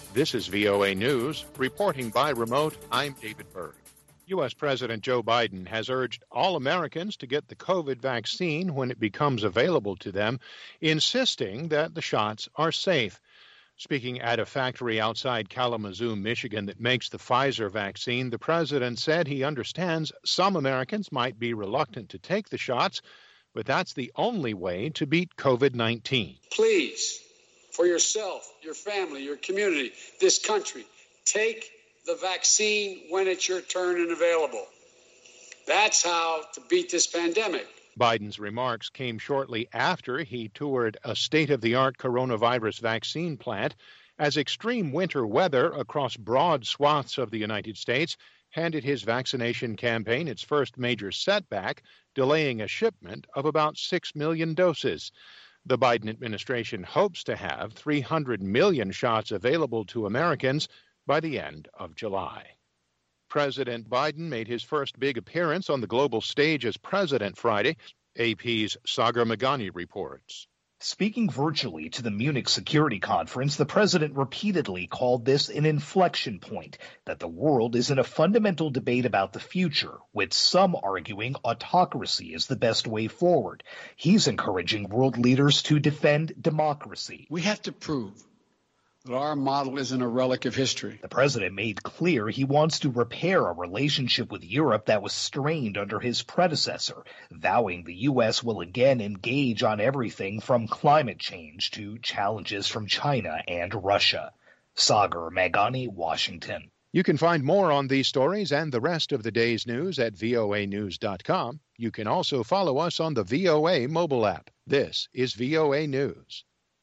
This is VOA News. Reporting by remote, I'm David Berg. U.S. President Joe Biden has urged all Americans to get the COVID vaccine when it becomes available to them, insisting that the shots are safe. Speaking at a factory outside Kalamazoo, Michigan, that makes the Pfizer vaccine, the president said he understands some Americans might be reluctant to take the shots, but that's the only way to beat COVID-19. Please, for yourself, your family, your community, this country, take the vaccine when it's your turn and available. That's how to beat this pandemic. Biden's remarks came shortly after he toured a state-of-the-art coronavirus vaccine plant as extreme winter weather across broad swaths of the United States handed his vaccination campaign its first major setback, delaying a shipment of about 6 million doses. The Biden administration hopes to have 300 million shots available to Americans by the end of July. President Biden made his first big appearance on the global stage as president Friday. AP's Sagar Meghani reports. Speaking virtually to the Munich Security Conference, the president repeatedly called this an inflection point, that the world is in a fundamental debate about the future, with some arguing autocracy is the best way forward. He's encouraging world leaders to defend democracy. We have to prove that our model isn't a relic of history. The president made clear he wants to repair a relationship with Europe that was strained under his predecessor, vowing the U.S. will again engage on everything from climate change to challenges from China and Russia. Sagar Meghani, Washington. You can find more on these stories and the rest of the day's news at voanews.com. You can also follow us on the VOA mobile app. This is VOA News.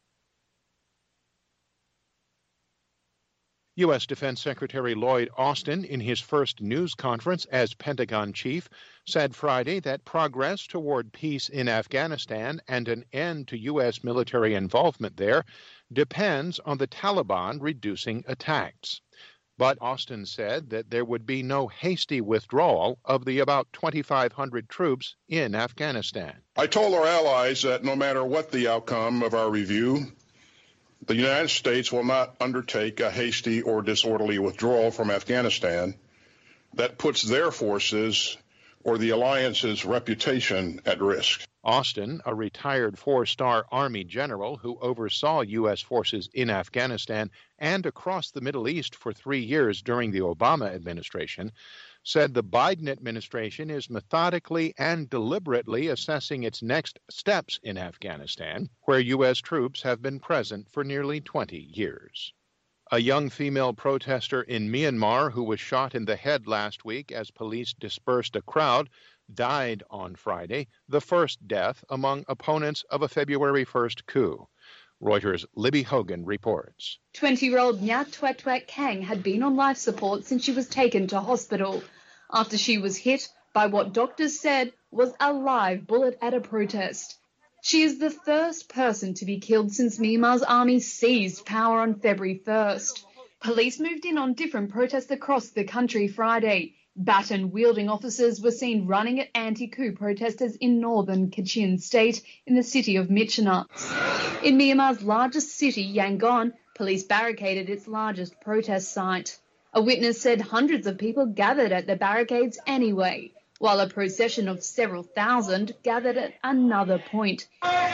U.S. Defense Secretary Lloyd Austin, in his first news conference as Pentagon chief, said Friday that progress toward peace in Afghanistan and an end to U.S. military involvement there depends on the Taliban reducing attacks. But Austin said that there would be no hasty withdrawal of the about 2,500 troops in Afghanistan. I told our allies that no matter what the outcome of our review, the United States will not undertake a hasty or disorderly withdrawal from Afghanistan that puts their forces or the alliance's reputation at risk. Austin, a retired four-star Army general who oversaw U.S. forces in Afghanistan and across the Middle East for 3 years during the Obama administration, said the Biden administration is methodically and deliberately assessing its next steps in Afghanistan, where U.S. troops have been present for nearly 20 years. A young female protester in Myanmar who was shot in the head last week as police dispersed a crowd died on Friday, the first death among opponents of a February 1st coup. Reuters' Libby Hogan reports. 20-year-old Nyat Twet Twet Kang had been on life support since she was taken to hospital after she was hit by what doctors said was a live bullet at a protest. She is the first person to be killed since Myanmar's army seized power on February 1st. Police moved in on different protests across the country Friday. Baton-wielding officers were seen running at anti-coup protesters in northern Kachin state in the city of Myitkyina. In Myanmar's largest city, Yangon, police barricaded its largest protest site. A witness said hundreds of people gathered at the barricades anyway, while a procession of several thousand gathered at another point.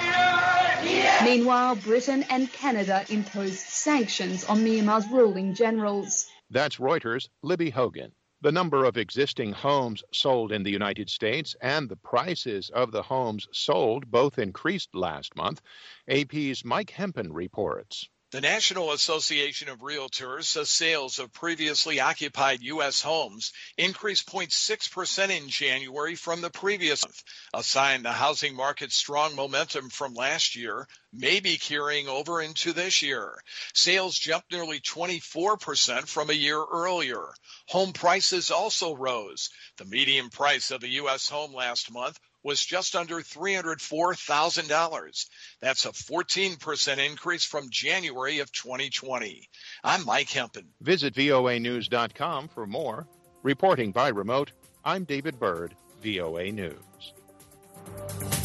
Meanwhile, Britain and Canada imposed sanctions on Myanmar's ruling generals. That's Reuters' Libby Hogan. The number of existing homes sold in the United States and the prices of the homes sold both increased last month. AP's Mike Hempen reports. The National Association of Realtors says sales of previously occupied U.S. homes increased 0.6% in January from the previous month, a sign the housing market's strong momentum from last year may be carrying over into this year. Sales jumped nearly 24% from a year earlier. Home prices also rose. The median price of a U.S. home last month was just under $304,000. That's a 14% increase from January of 2020. I'm Mike Hempen. Visit voanews.com for more. Reporting by remote, I'm David Byrd, VOA News.